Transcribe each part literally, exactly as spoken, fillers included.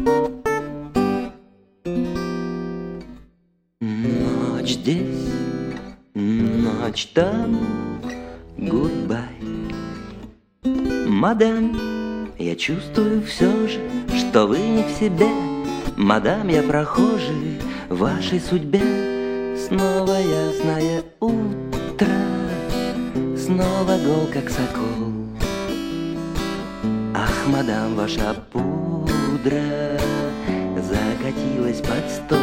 Ночь здесь, ночь там, goodbye. Мадам, я чувствую все же, что вы не в себе. Мадам, я прохожий в вашей судьбе. Снова ясное утро, снова гол, как сокол. Ах, мадам, ваша пудра закатилась под стол.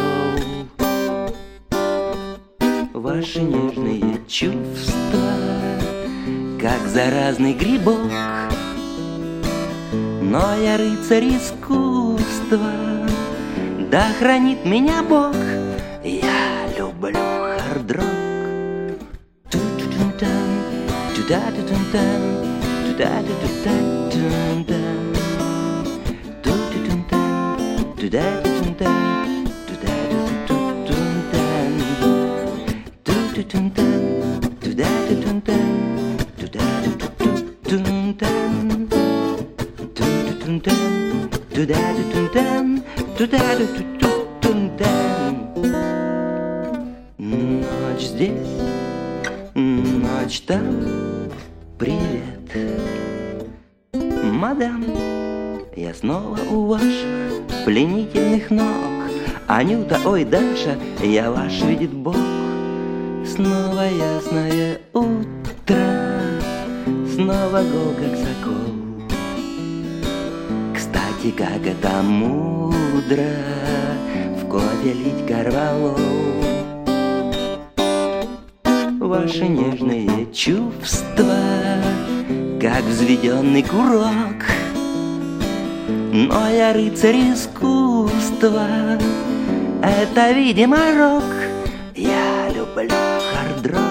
Ваши нежные чувства, как заразный грибок. Но я рыцарь искусства, да хранит меня Бог. Я люблю хард-рок. Ночь здесь, ночь там, привет. Мадам, я снова у ваших пленительных ног. Анюта, ой, Даша, я ваш, видит Бог. Снова ясное утро, снова гол, как сокол. Кстати, как это мудро в кофе лить корвалол. Ваши нежные чувства, как взведенный курок. Но я рыцарь искусства, это, видимо, рок. Я люблю хард-рок.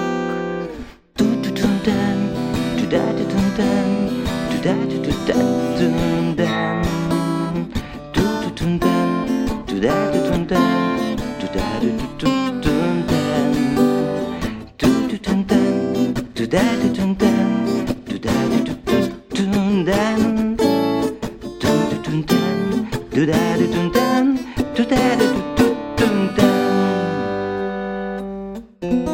Do